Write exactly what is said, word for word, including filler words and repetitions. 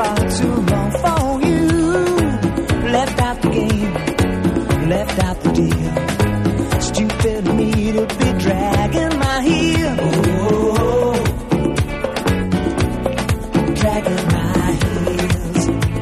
far too long for you. Left out the game, left out the deal. Stupid of me to be dragging my heel. Oh, dragging my heels.